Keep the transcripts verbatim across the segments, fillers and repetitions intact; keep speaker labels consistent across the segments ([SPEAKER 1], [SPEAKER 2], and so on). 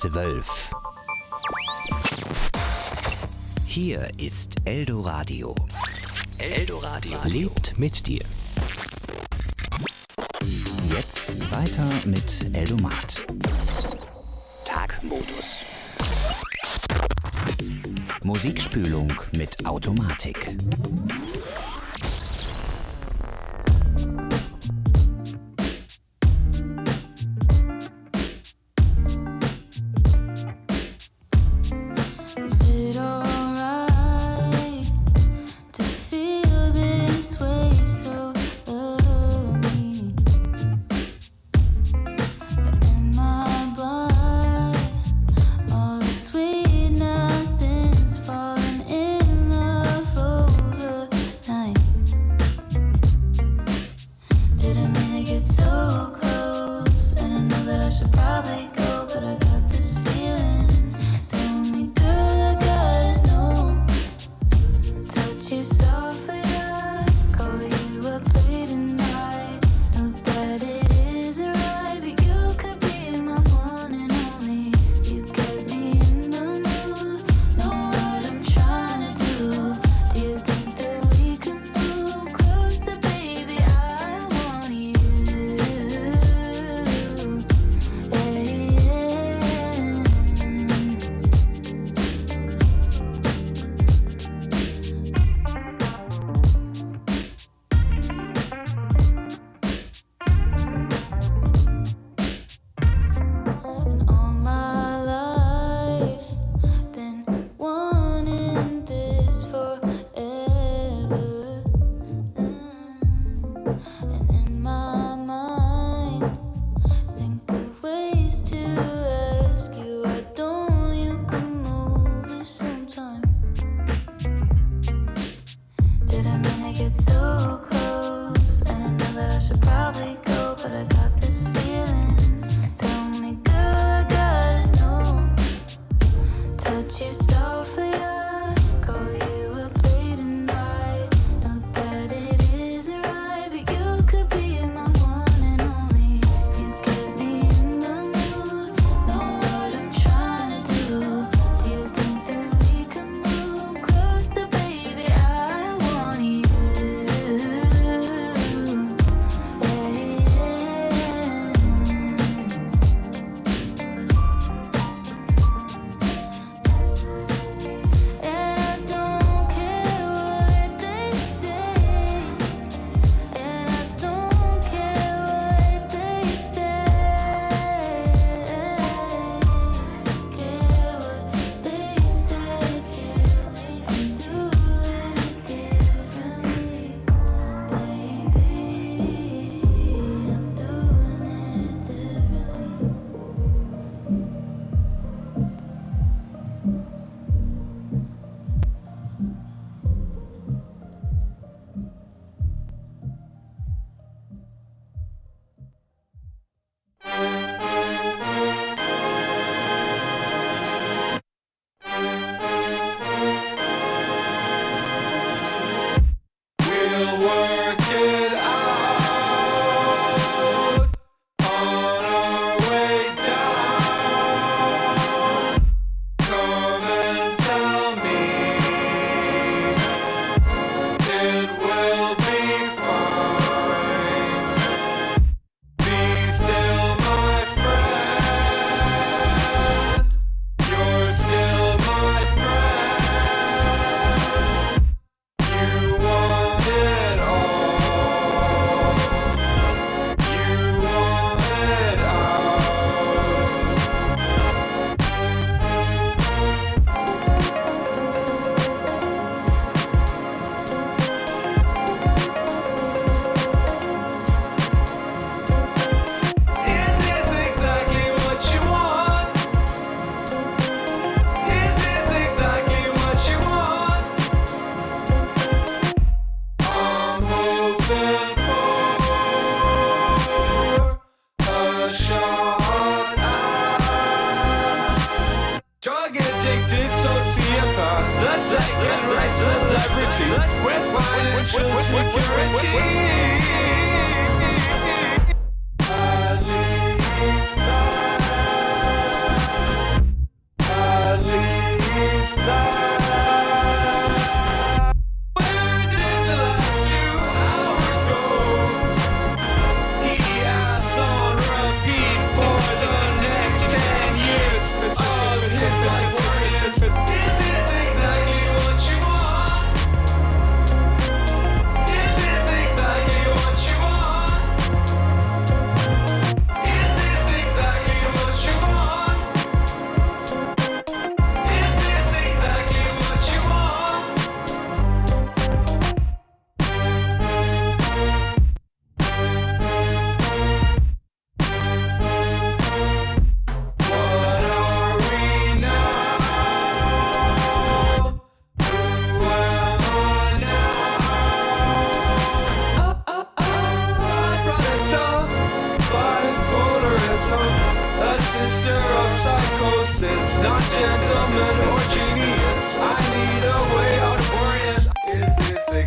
[SPEAKER 1] zwölf. Hier ist Eldoradio. Eldoradio lebt mit dir. Jetzt weiter mit Eldomat. Tagmodus. Musikspülung mit Automatik.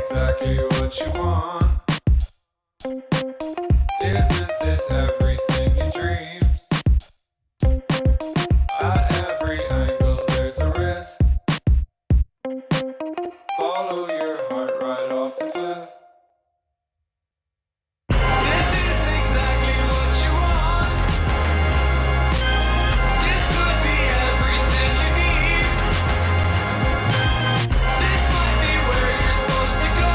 [SPEAKER 2] exactly what you want? Isn't this everything you dreamed? At every angle there's a risk. Follow your heart right off the cliff. This is exactly what you want. This could be everything you need. This might be where you're supposed to go.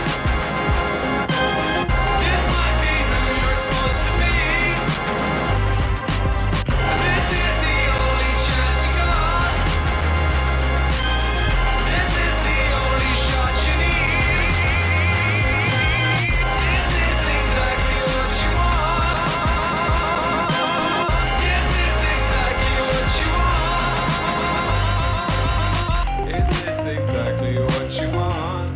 [SPEAKER 2] This might be who you're supposed to be. This is the only chance you got. This is the only shot you need. Is this exactly what you want? Is this exactly what you want? Is this exactly what you want?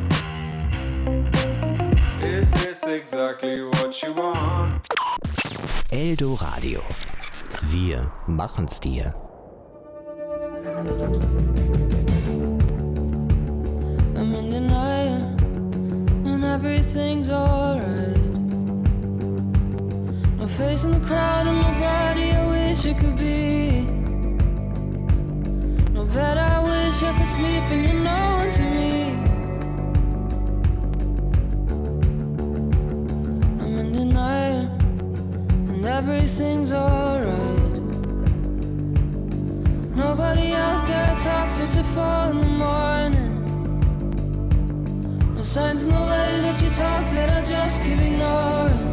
[SPEAKER 2] Is this exactly what you want?
[SPEAKER 1] Eldo Radio. Wir machen's dir.
[SPEAKER 3] I'm in denial, and everything's alright. No face in the crowd and nobody I wish it could be. No bed I wish I could sleep and you're no one to me. I'm in denial, and everything's alright. Nobody out there I talk to till four in the morning. No signs in the way that you talk that I just keep ignoring.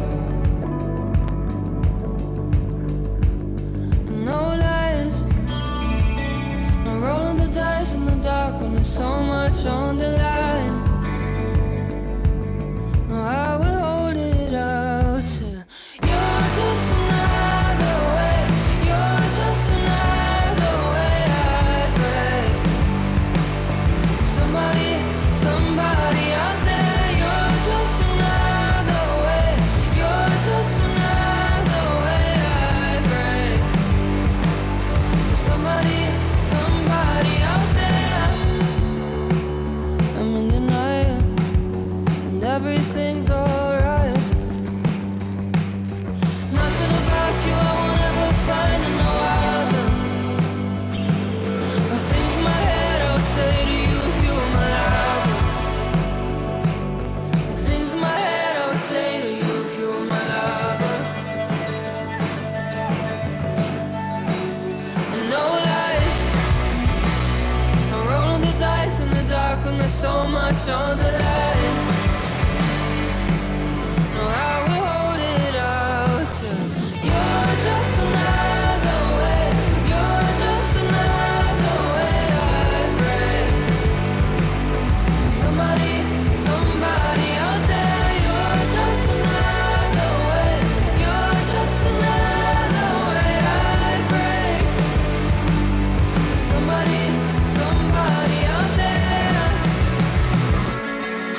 [SPEAKER 3] And no lies, no rolling the dice in the dark when there's so much on the line. No, I will hold it out till you're just another way. You're just another way I break. Somebody, somebody out there, you're just another way. You're just another way I break. Somebody, somebody out there. I'm in denial, and everything's alright. Nothing about you I won't ever find in no other. Or things in my head I would say to you if you were my lover. Or things in my head I would say to you if you were my lover. And no lies, I'm rolling the dice in the dark when there's so much on the line. No, I will hold it out till you're just another way. You're just another way I break. Somebody, somebody out there, you're just another way. You're just another way I break. Somebody, somebody out there.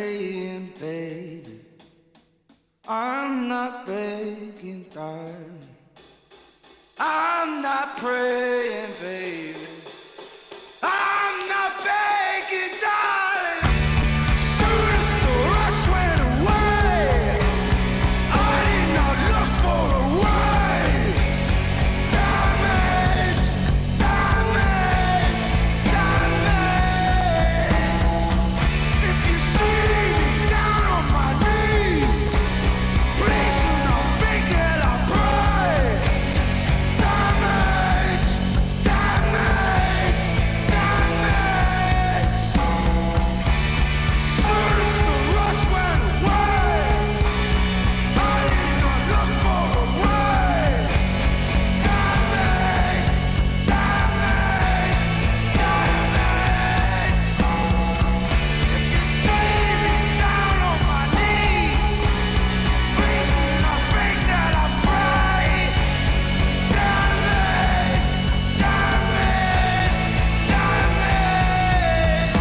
[SPEAKER 4] praying, baby. I'm not begging, darling. I'm not praying, baby. I'm not begging, darling. Soon as the rush went away, I did not look for a way. Damage, damage, damage. If you see me down on my knees, please do not think that I pray. Damage, damage, damage. Soon as the rush went away, I did not look for a way. Damage, damage, damage. If you see me down on my knees, please do not think that I pray. Damage, damage, damage.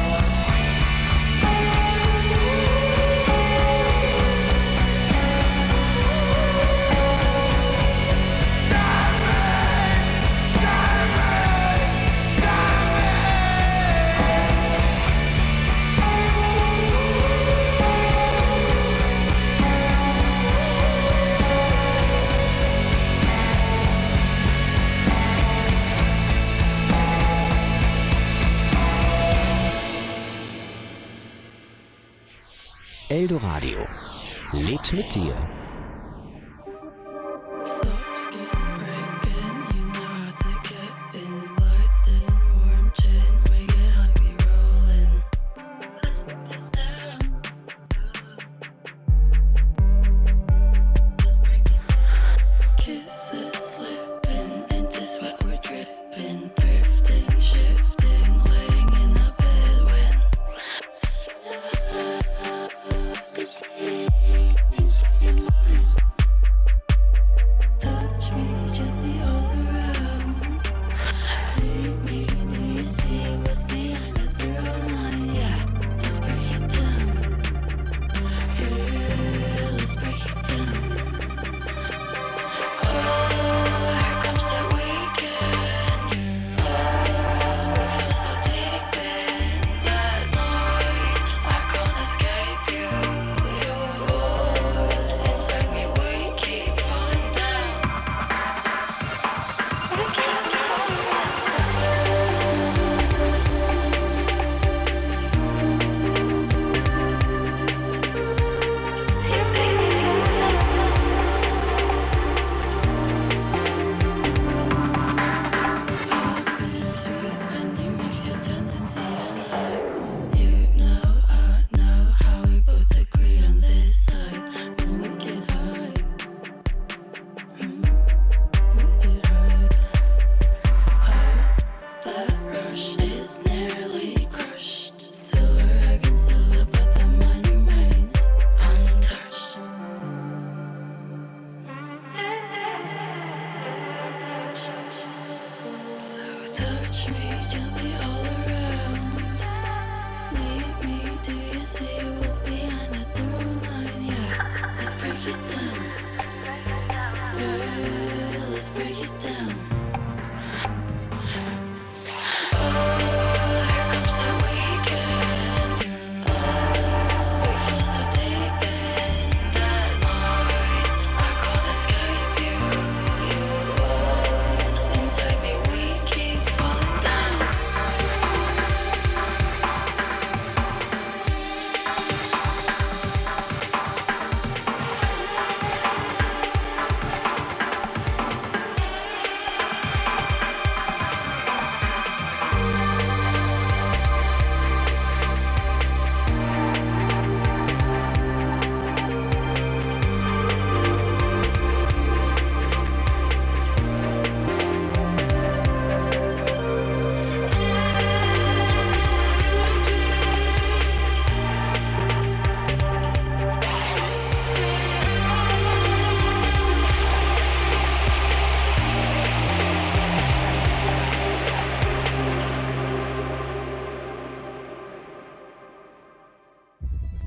[SPEAKER 1] Eldoradio lebt mit dir.
[SPEAKER 5] Soft skin breaking, you know how to get in. Lights in, warm gin, we get high, we rollin'. Let's break it down. Let's break it down. Kisses slipping into sweat, we're dripping, thrifting, shifting, laying in the bed when could see things in my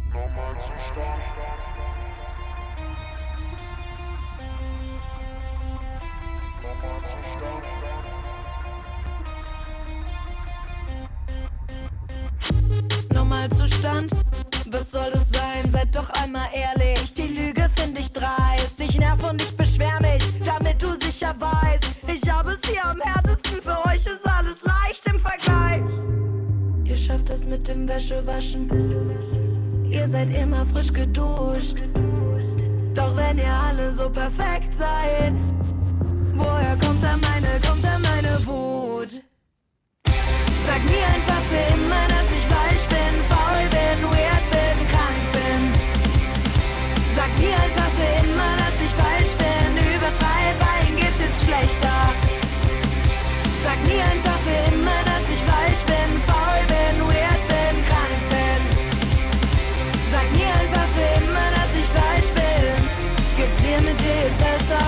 [SPEAKER 3] Normalzustand, was soll das sein? Seid doch einmal ehrlich, die Lüge find ich dreist. Ich nerv und ich beschwer mich, damit du sicher weißt, ich habe es hier am härtesten, für euch ist alles leicht im Vergleich. Ihr schafft es mit dem Wäschewaschen, ihr seid immer frisch geduscht. Doch wenn ihr alle so perfekt seid, woher kommt da meine, kommt da meine Wut? Sag mir einfach für immer, dass ich falsch bin, faul bin, weird bin, krank bin. Sag mir einfach für immer, dass ich falsch bin, übertreib, allen geht's jetzt schlechter. Sag mir einfach für immer, dass ich falsch bin, faul bin, weird bin, krank bin. Sag mir einfach für immer, dass ich falsch bin, geht's dir mit dir jetzt besser?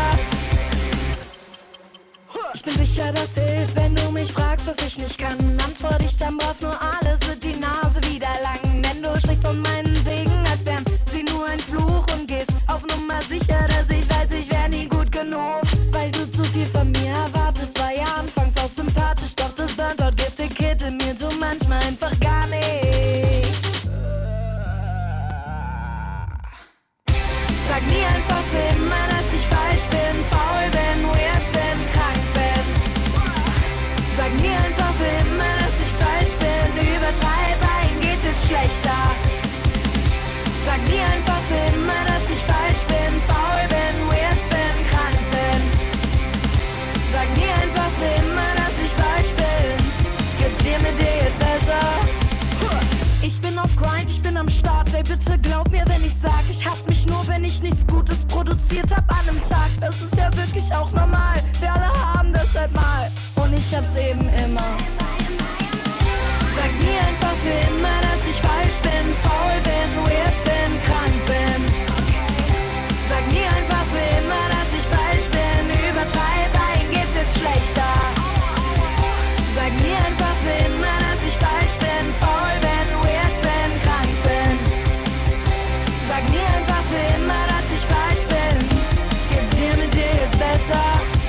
[SPEAKER 3] Ich bin sicher, das hilft, wenn du mich fragst, was ich nicht kann. Antwort ich dann drauf, nur alles wird die Nase wieder lang. Denn du sprichst von meinen Segen, als wären sie nur ein Fluch. Und gehst auf Nummer sicher, dass ich weiß, ich wär nie gut genug. Weil du zu viel von mir erwartest, war ja anfangs auch sympathisch. Doch das Burnout giftig Kid in mir, du manchmal einfach gar nichts. Sag mir einfach für immer, dass ich falsch bin, faul bin, weird bin, krank bin. Sag mir einfach für immer, dass ich falsch bin, übertreib, allen geht's jetzt schlechter. Sag mir einfach für immer, dass ich falsch bin, faul bin, weird bin, krank bin. Sag mir einfach für immer, dass ich falsch bin, geht's dir mit dir jetzt besser? Ich bin auf Grind, ich bin am Start, ey bitte glaub mir, wenn ich sag, ich hasse mich nur, wenn ich nichts Gutes produziert hab an einem Tag. Das ist ja wirklich auch normal, wir alle haben das halt mal und ich hab's eben immer. Sag mir einfach für immer, dass ich falsch bin, faul bin, weird bin, krank bin. Sag mir einfach für immer, dass ich falsch bin, übertreib, allen geht's jetzt schlechter. Sag mir einfach für immer, dass ich falsch bin, faul bin, weird bin, krank bin. Sag mir einfach für immer, dass ich falsch bin, geht's dir mit dir jetzt besser?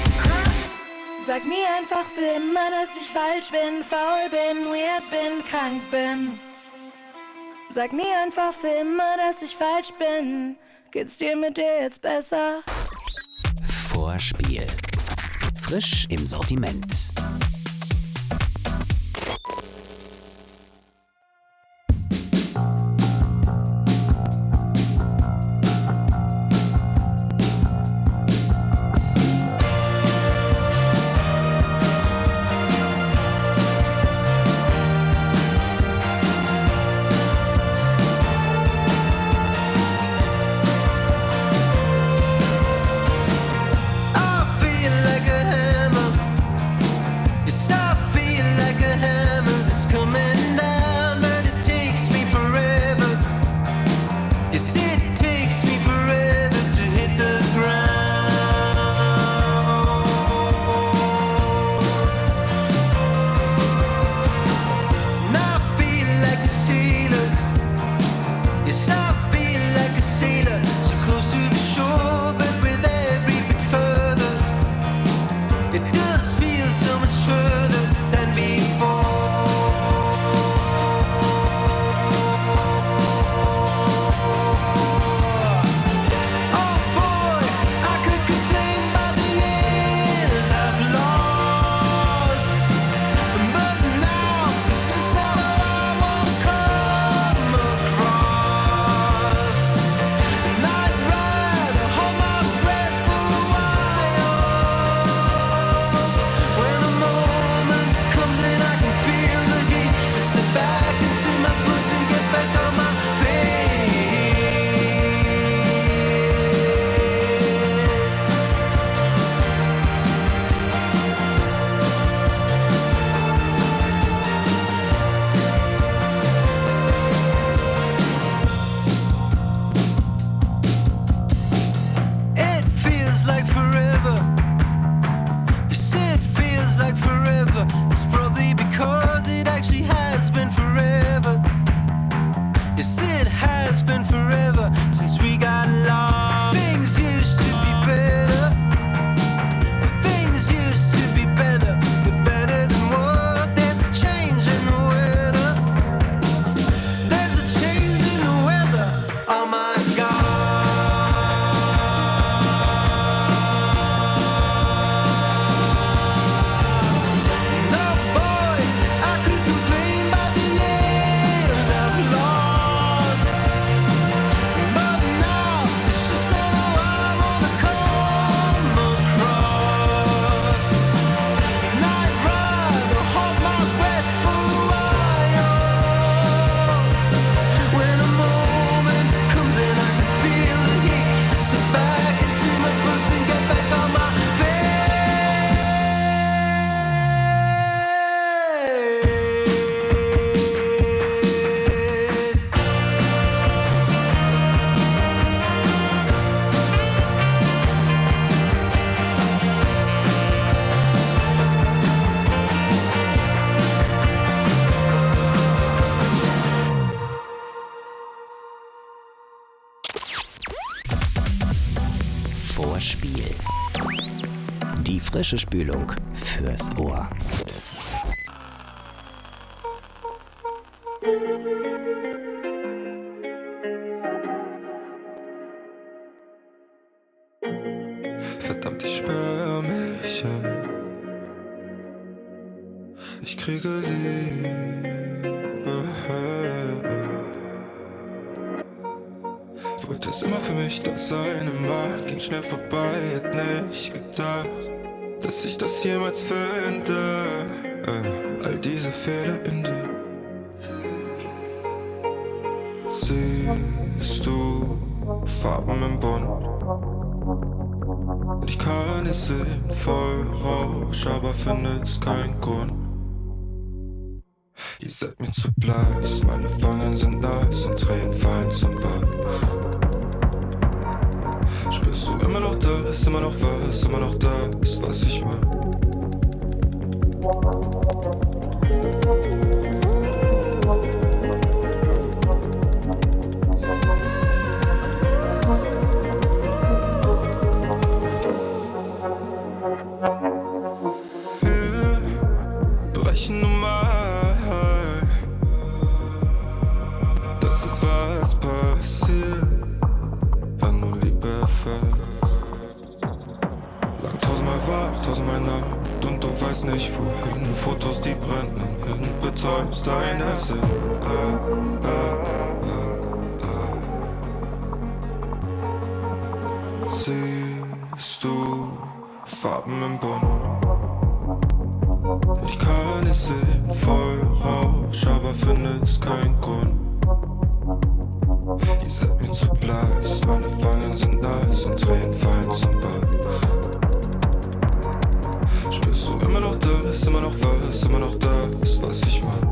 [SPEAKER 3] Sag mir einfach für immer, dass ich falsch bin, faul bin, weird bin, krank bin. Sag mir einfach für immer, dass ich falsch bin, geht's dir mit dir jetzt besser?
[SPEAKER 1] Vorspiel. Frisch im Sortiment.
[SPEAKER 4] Before
[SPEAKER 1] vor Spiel. Die frische Spülung fürs Ohr.
[SPEAKER 6] Verdammt, ich sperr mich ein. Ich kriege Liebe. Wollte es immer für mich da sein, immer ging schnell vorbei, hätt nicht gedacht, dass ich das jemals finde. Äh, all diese Fehler in dir. Siehst du Farben im Bund? Und ich kann es sehen, voll Rausch, aber finde es keinen Grund. Ihr seid mir zu blass, meine Wangen sind nass und Tränen fallen zum Bad. Spürst du immer noch das, immer noch was, immer noch das, was ich mag? Nicht wohin, Fotos, die brennen hin, betäubst deine Sinn. Ah, ah, ah, ah. Siehst du Farben im Bund? Ich kann es sehen, voll Rausch, aber finde es keinen Grund. Ihr seid mir zu blass, meine Wangen sind nass und Tränen fallen zum Bad. Spürst du immer noch das, immer noch was, immer noch das, was ich mag?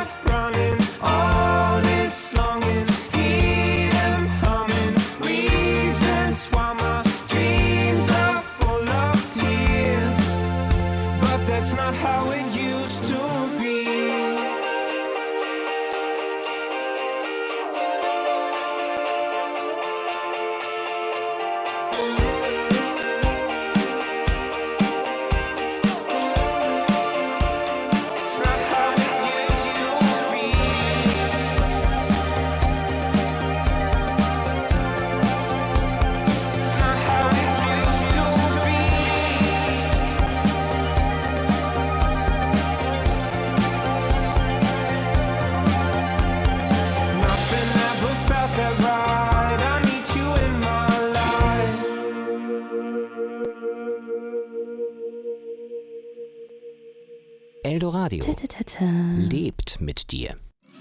[SPEAKER 4] All this longing, heat 'em humming,
[SPEAKER 1] Eldoradio
[SPEAKER 7] Ta-ta-ta-ta.
[SPEAKER 1] lebt mit dir.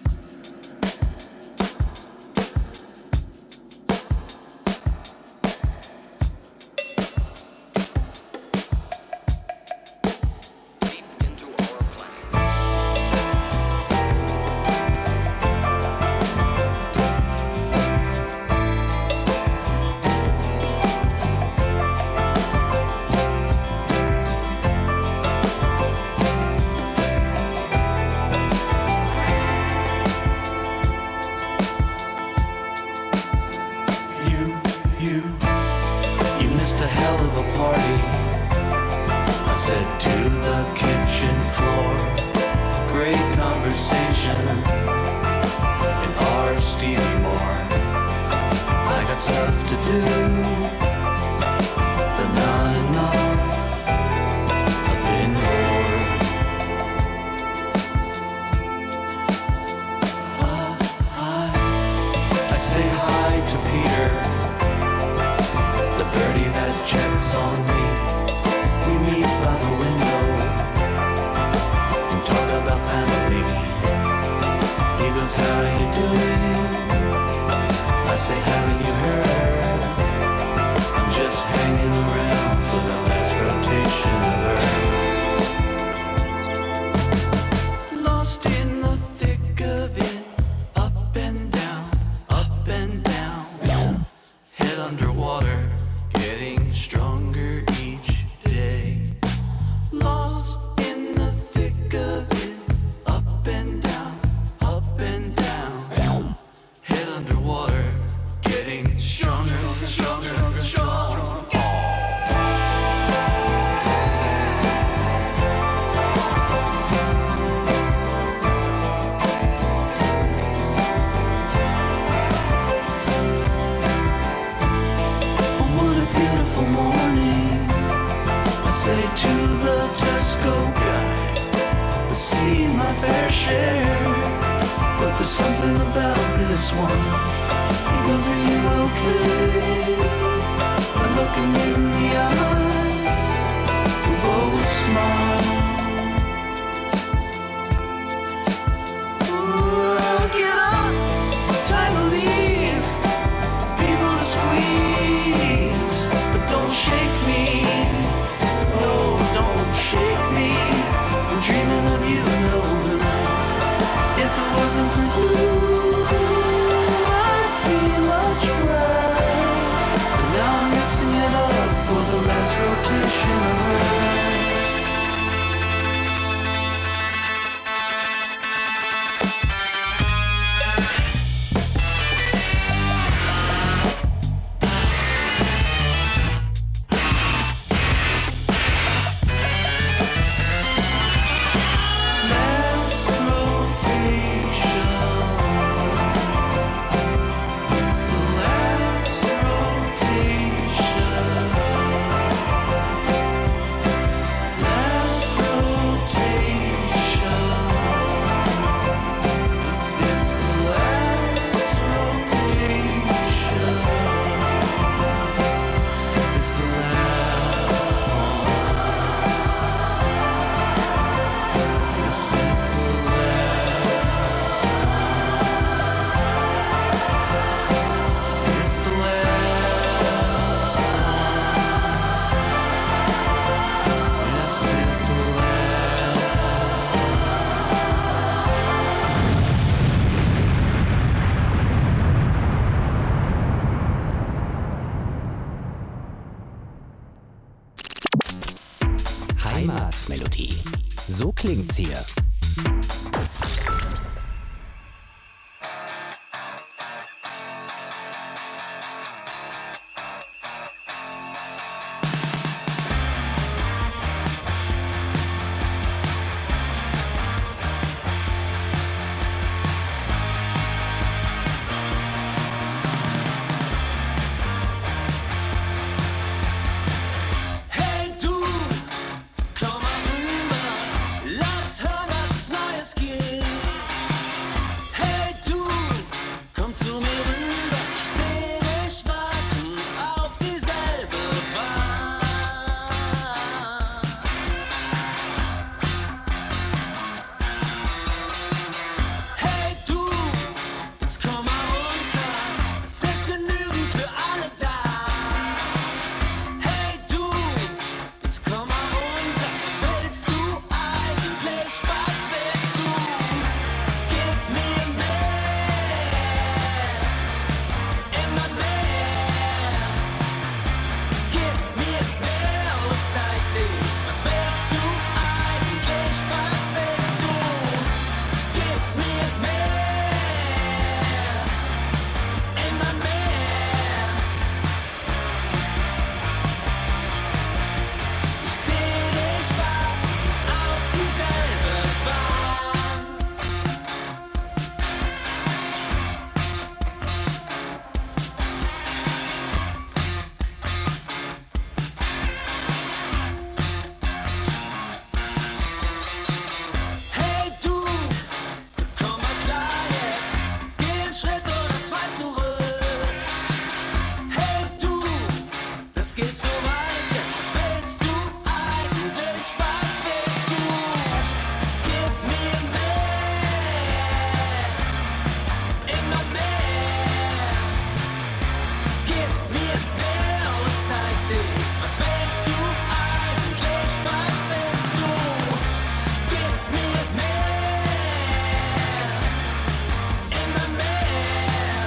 [SPEAKER 1] Heimatmelodie. So klingt's hier.
[SPEAKER 4] Hey du, komm mal rüber, lass hören, was es Neues gibt. dich. Was willst du eigentlich? Was willst du? Gib mir mehr, immer mehr.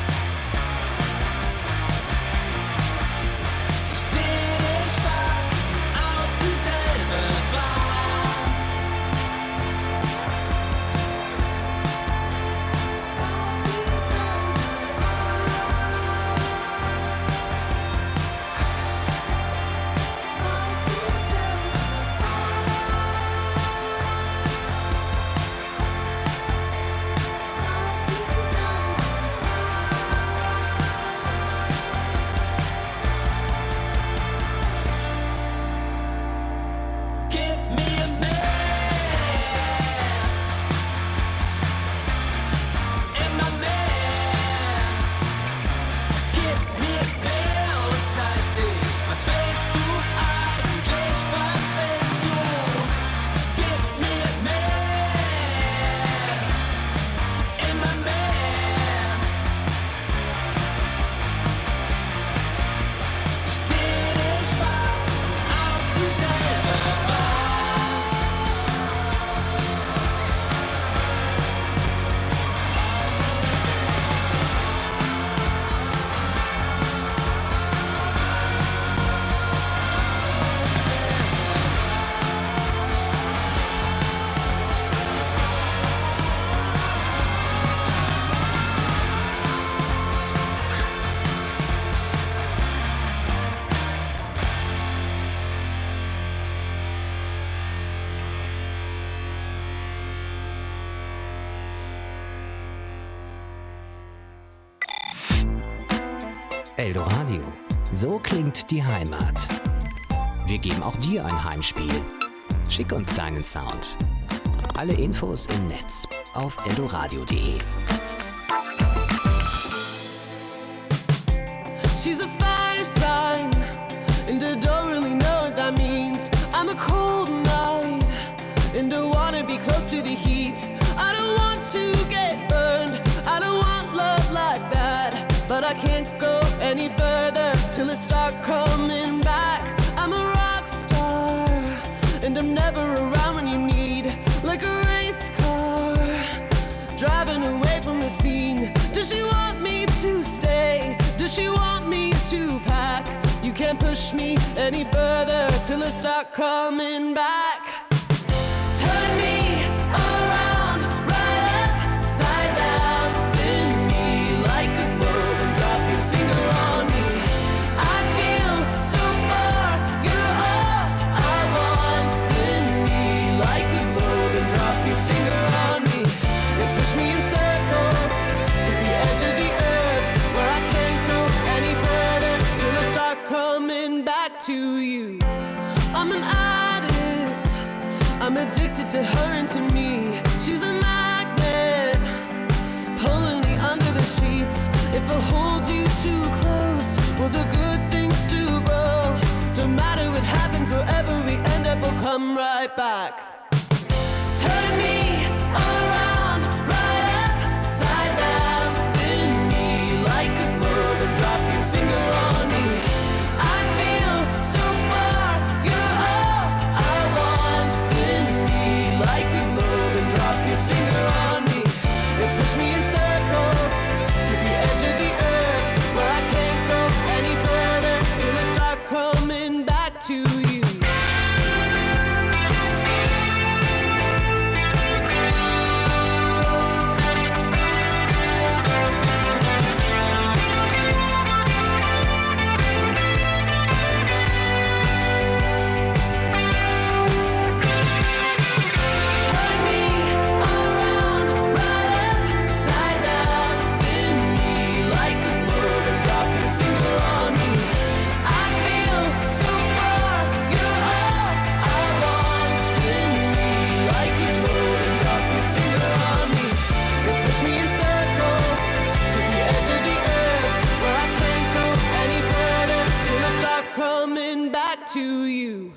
[SPEAKER 4] Ich seh dich warten auf dieselbe Bahn. Gib mir mehr, immer mehr. Gib mir mehr und zeig dich. Was willst du eigentlich? Was willst du? Gib mir mehr, immer mehr. Ich seh dich warten auf dieselbe Bahn.
[SPEAKER 1] Eldoradio. So klingt die Heimat. Wir geben auch dir ein Heimspiel. Schick uns deinen Sound. Alle Infos im Netz auf eldoradio punkt de.
[SPEAKER 7] She's a fire sign, and I don't really know what that means. I'm a cold night, and I wanna be close to the heat. I don't want to get burned, I don't want love like that. But I can't go any further till I start coming back. I'm a rock star, and I'm never around when you need. Like a race car, driving away from the scene. Does she want me to stay? Does she want me to pack? You can't push me any further till I start coming back. Turn me around, right upside down, spin me like a globe and drop your finger on me. I feel so far, you're all I want. Spin me like a globe and drop your finger on me. You push me in circles to the edge of the earth, where I can't go any further till I start coming back to you. I'm an addict, I'm addicted to her and to me. She's a magnet, pulling me under the sheets. If I hold you too close, will the good things do grow? Don't matter what happens, wherever we end up, we'll come right back. Turn me around, right upside down, spin me like a globe and drop your finger on me. I feel so far, you're all I want. Spin me like a globe and drop your finger on me. You push me in circles to the edge of the earth, where I can't go any further till I start coming back to you. Turn me around, right upside down, spin me like a globe and drop your finger on me. I feel so far, you're all I want. Spin me like a globe and drop your finger on me. You push me in circles to the edge of the earth, where I can't go any further till I start coming back to you.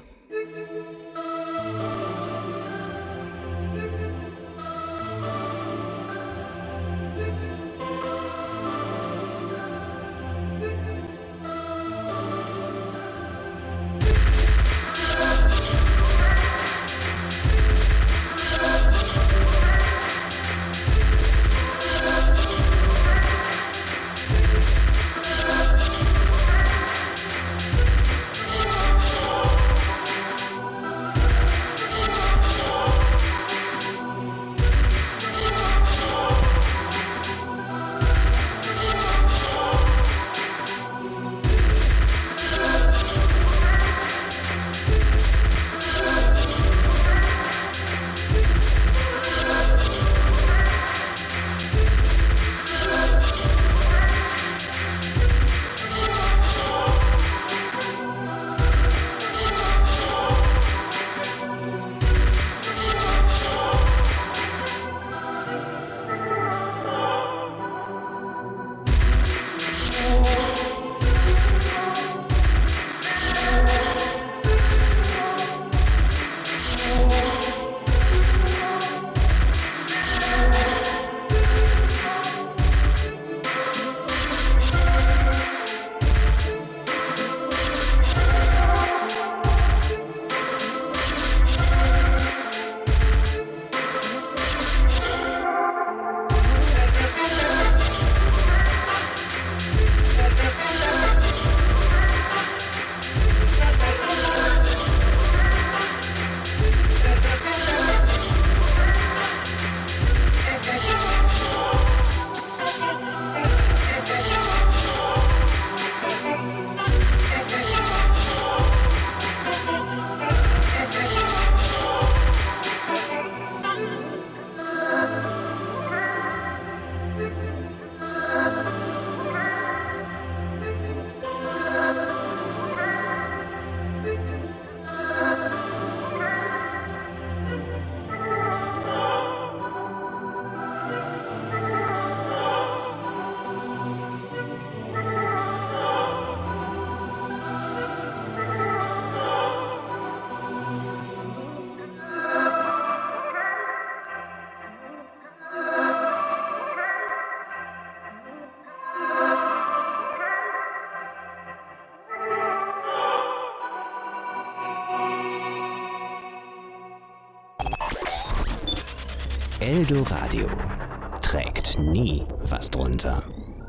[SPEAKER 1] Eldoradio trägt nie was drunter.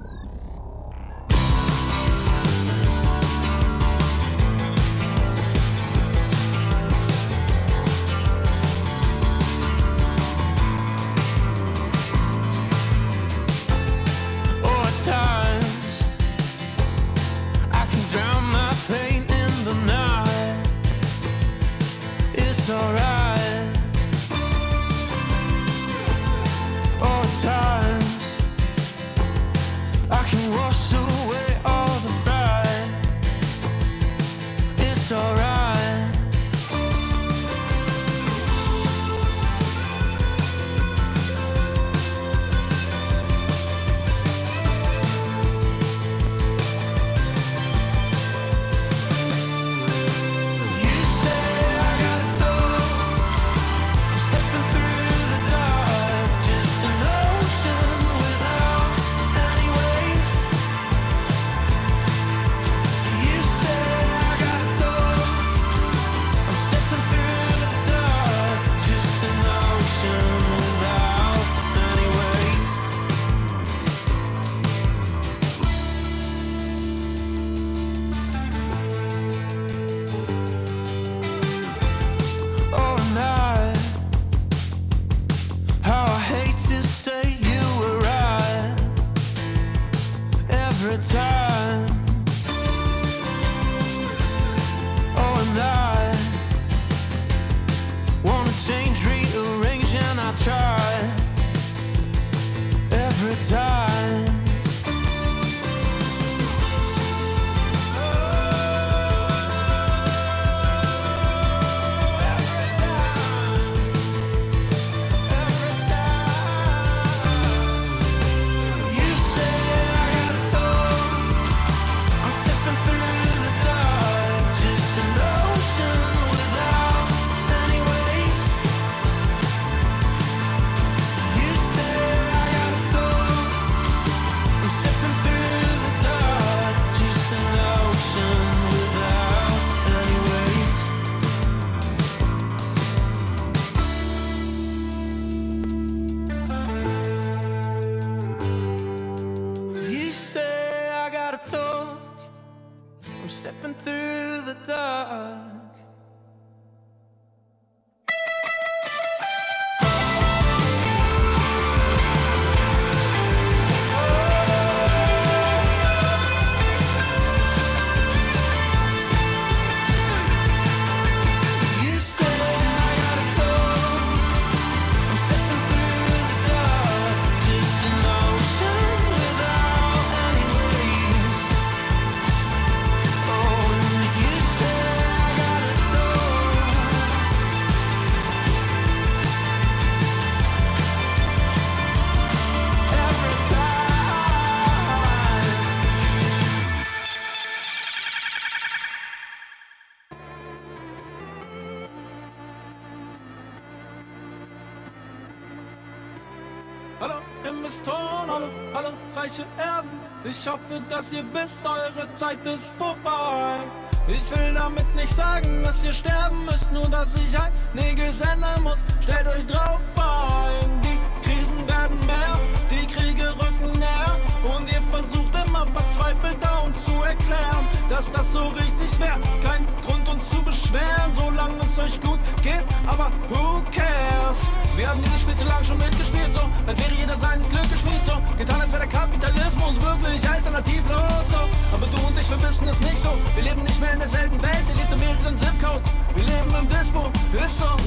[SPEAKER 8] Hallo Investoren, hallo, hallo reiche Erben. Ich hoffe, dass ihr wisst, eure Zeit ist vorbei. Ich will damit nicht sagen, dass ihr sterben müsst, nur dass ich einiges ändern muss. Stellt euch drauf ein, die Krisen werden mehr, die Kriege rücken näher. Und ihr versucht immer verzweifelt da uns zu erklären, dass das so richtig wäre. Kein Grund uns zu beschweren, solange es euch gut geht, aber who cares? Wir haben dieses Spiel zu lange schon mitgespielt, so als wäre jeder seines Glückes Schmied, so getan, als wäre der Kapitalismus wirklich alternativlos, so. Aber du und ich, wir wissen es nicht so. Wir leben nicht mehr in derselben Welt, ihr lebt in mehreren Zip-Codes. Wir leben im Dispo, ist so.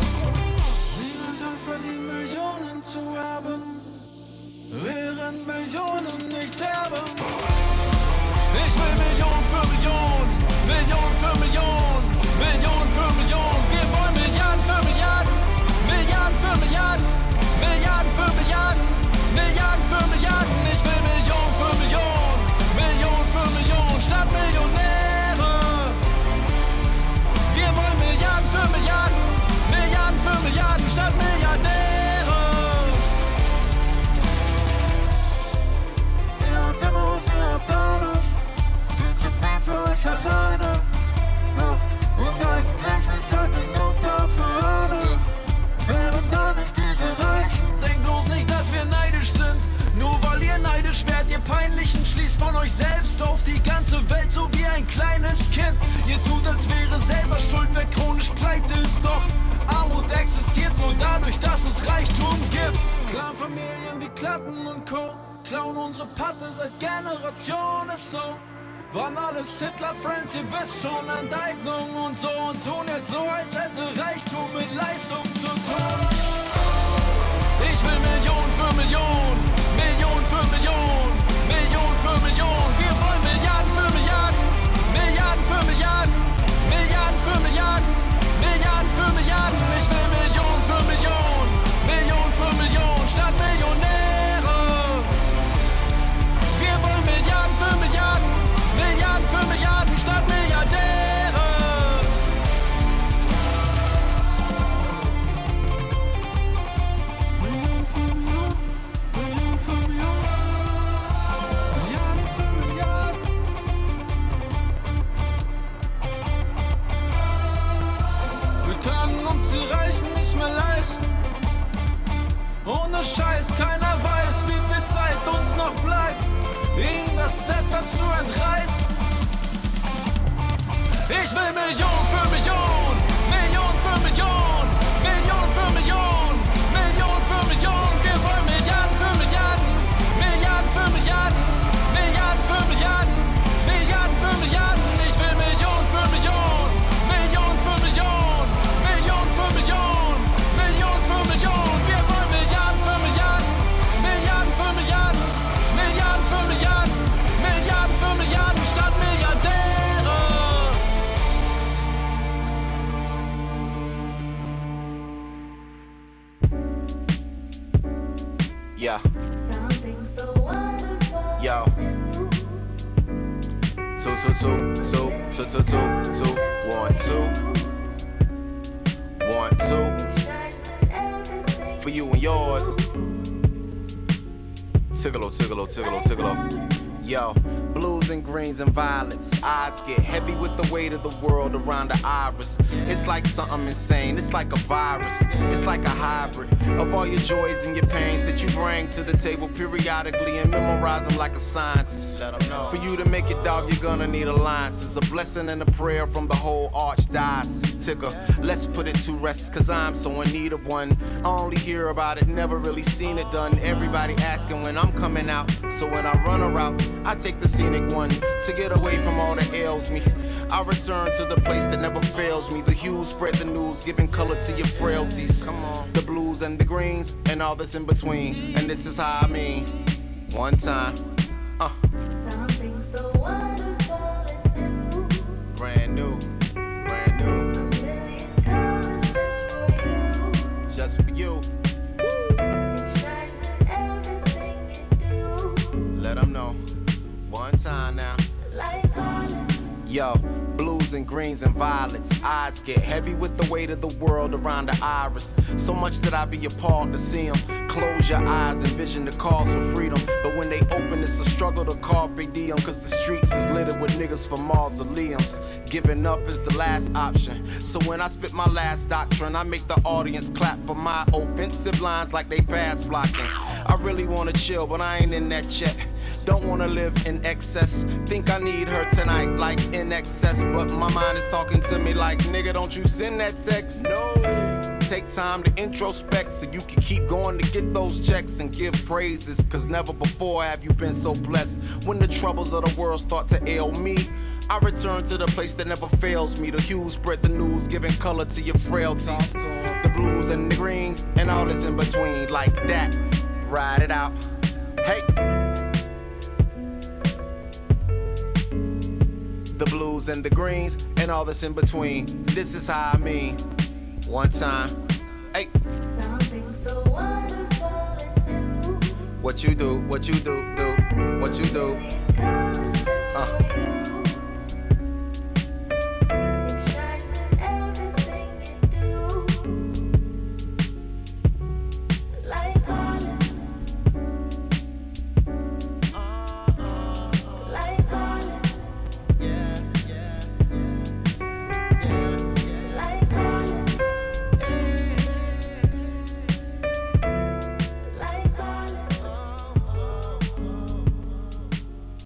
[SPEAKER 8] Niemand hat verdient, Millionen zu erben, während Millionen nichts erben. Ich will Million für Million, Million für Million, Million für Million. Wir wollen Milliarden für Milliarden, Milliarden für Milliarden, Milliarden für Milliarden, Milliarden für Milliarden. Ich will Million für Million, Million für Million, statt Millionäre. Wir wollen Milliarden für Milliarden, Milliarden für Milliarden, statt Milliardäre. Ihr habt Demos, ihr habt alles, viel zu viel für euch alleine. Ja, und eigentlich ist ja genug da für alle. Wären da nicht diese Reichen, den euch selbst auf die ganze Welt, so wie ein kleines Kind. Ihr tut, als wäre selber schuld, wer chronisch pleite ist. Doch Armut existiert nur dadurch, dass es Reichtum gibt. Clanfamilien wie Klatten und Co. klauen unsere Patte seit Generationen, ist so. Waren alles Hitler-Friends, ihr wisst schon, Enteignung und so. Und tun jetzt so, als hätte Reichtum mit Leistung zu tun. Ich will Million für Million, Million für Million, Million für Million. Wir wollen Milliarden für Milliarden, Milliarden für Milliarden, Milliarden für Milliarden, Milliarden für Milliarden. Ich will Million für Million, Million für Million, statt Millionäre. Wir wollen Milliarden für Milliarden, Milliarden für Milliarden, statt Milliardäre. Million für Million, Million für Million, Milliarden für Milliarden. Wir können uns die Reichen nicht mehr leisten. Ohne Scheiß, keiner weiß, wie viel Zeit uns noch bleibt, ihnen das Zepter zu entreißen. Ich will Million für Million, Million für Million, Million für Million, Million für Million. Wir wollen Milliarden für Milliarden, Milliarden für Milliarden, Milliarden für Milliarden, Milliarden für Milliarden. Ich will Million für Million, Million für Million, Million für Million, Million für Million. Wir wollen Milliarden für Milliarden, Milliarden für Milliarden, Milliarden für Milliarden, Milliarden für Milliarden, statt Milliardäre.
[SPEAKER 9] Yeah.
[SPEAKER 3] Something so wonderful.
[SPEAKER 9] Yo. Two, two, two, two, two, two, two, two, one, two, one, two. For you and yours. Tiggalo, tiggalo, tiggalo, tiggalo. Yo, blues and greens and violets. Eyes get heavy with the weight of the world around the iris. It's like something insane, it's like a virus. It's like a hybrid of all your joys and your pains that you bring to the table periodically and memorize them like a scientist. Let 'em know. For you to make it, dog, you're gonna need alliances. A blessing and a prayer from the whole archdiocese. Tigger, let's put it to rest, cause I'm so in need of one. I only hear about it, never really seen it done. Everybody asking when I'm coming out. So when I run a route, I take the scenic one to get away from all that ails me. I return to the place that never fails me. The hues spread the news, giving color to your frailties. Come on. The blues and the greens and all that's in between. And this is how I mean. One time. Uh.
[SPEAKER 3] Something so wonderful and new.
[SPEAKER 9] Brand new. Brand new.
[SPEAKER 3] A million colors just for you.
[SPEAKER 9] Just for you.
[SPEAKER 3] It shines in everything you do.
[SPEAKER 9] Let 'em know. One time now.
[SPEAKER 3] Like violets.
[SPEAKER 9] Yo, blues and greens and violets. Eyes get heavy with the weight of the world around the iris. So much that I be appalled to see them. Close your eyes and vision the calls for freedom. But when they open, it's a struggle to carpe diem. Cause the streets is littered with niggas for mausoleums. Giving up is the last option. So when I spit my last doctrine, I make the audience clap for my offensive lines like they pass blocking. I really wanna chill, but I ain't in that yet. Don't wanna live in excess. Think I need her tonight, like in excess. But my mind is talking to me like, nigga, don't you send that text. No. Take time to introspect so you can keep going to get those checks and give praises. Cause never before have you been so blessed. When the troubles of the world start to ail me, I return to the place that never fails me. The hues spread the news, giving color to your frailties. The blues and the greens and all that's in between. Like that, ride it out. Hey. The blues and the greens and all that's in between. This is how I mean. One time. Hey.
[SPEAKER 3] Something so wonderful and new.
[SPEAKER 9] What you do, what you do, do, what you do.
[SPEAKER 3] Million colors just
[SPEAKER 9] Uh.
[SPEAKER 3] for you. It shines in everything you do. Like violets. Like violets.
[SPEAKER 9] Yeah, yeah, yeah, yeah.
[SPEAKER 3] Like violets. Like violets.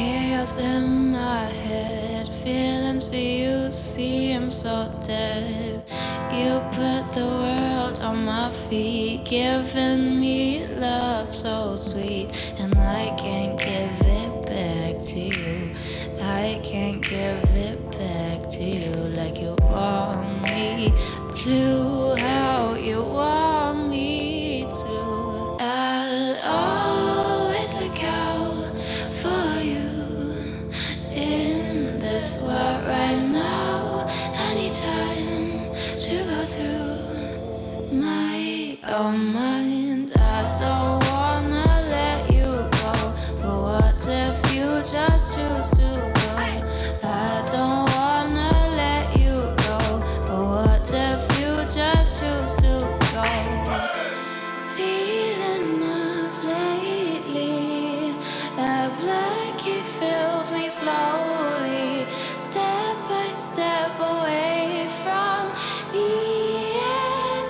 [SPEAKER 5] chaos in my head. Feelings for you seem so dead. You put the world on my feet, giving me love so sweet, and I can't give it back to you. I can't give it back to you like you want me to, how you want me to. I'll always look out for you in this world right now. Anytime to go through my own mind, I don't wanna let you go, but what if you just choose to go? I don't wanna let you go, but what if you just choose to go? Feeling of lately, a blanket fills me slowly, step by step away from me and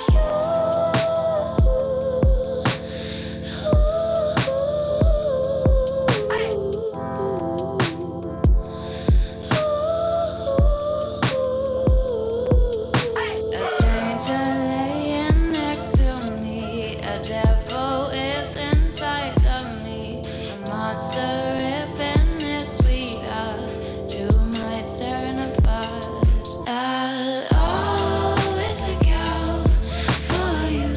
[SPEAKER 5] a stranger laying next to me, a devil is inside of me, a monster ripping his sweet heart, two minds tearing apart. I'll always look out for you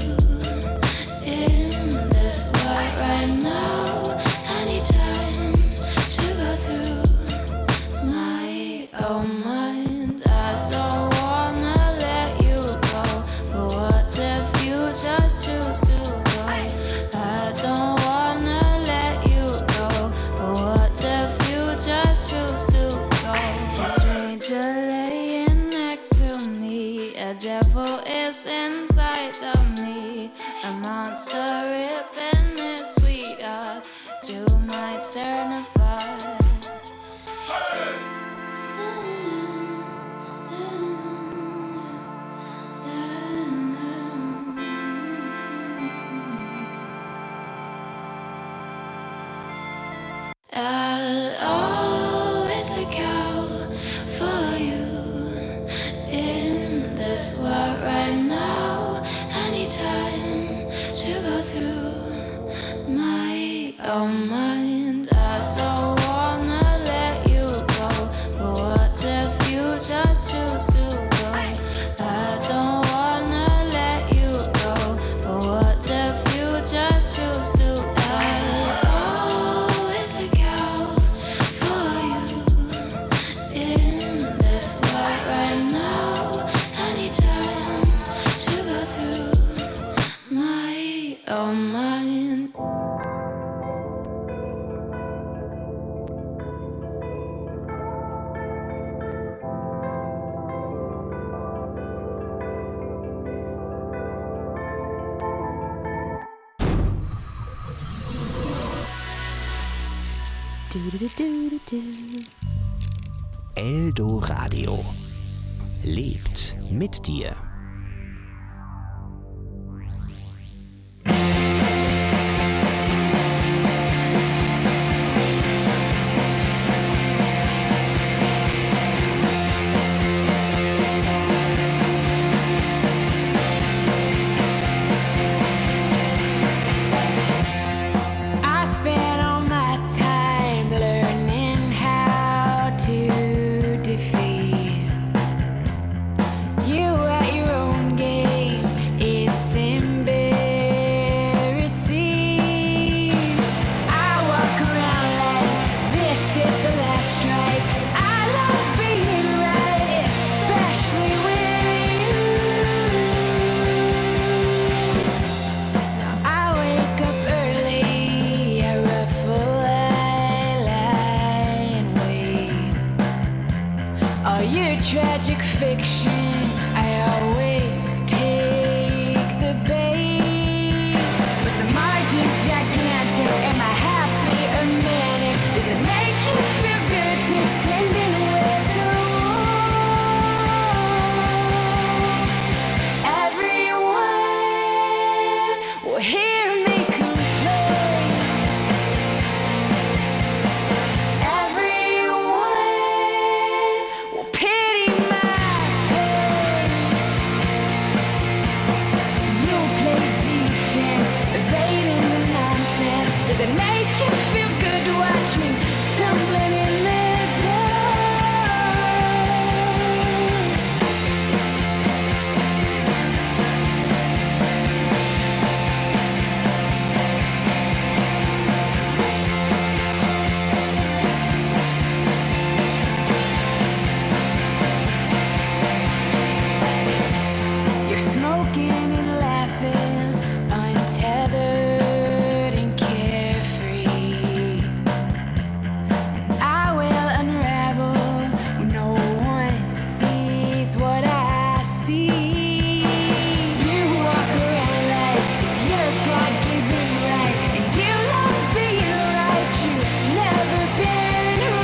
[SPEAKER 5] in this world right now. Anytime to go through my own mind, I don't wanna let you go, but what if you just choose to go? I don't wanna let you go, but what if you just choose to go? A stranger laying next to me, a devil is inside of me, a monster ripping his sweet heart, two minds turn apart. I'll always look out for you in this world right now. Anytime to go through my own mind, I don't wanna let you go, but what if you just choose to go? I don't wanna let you go, but what if you just choose to go? I'll always look out for you in this world right now. Anytime to go through my own mind.
[SPEAKER 1] Eldoradio lebt mit dir.
[SPEAKER 3] I spent all my time learning how to defeat you at your own game. It's embarrassing. I walk around like this is the last strike. I love being right, especially with you. Now I wake up early, I ruffle, I lie and wait. All your tragic fiction, I always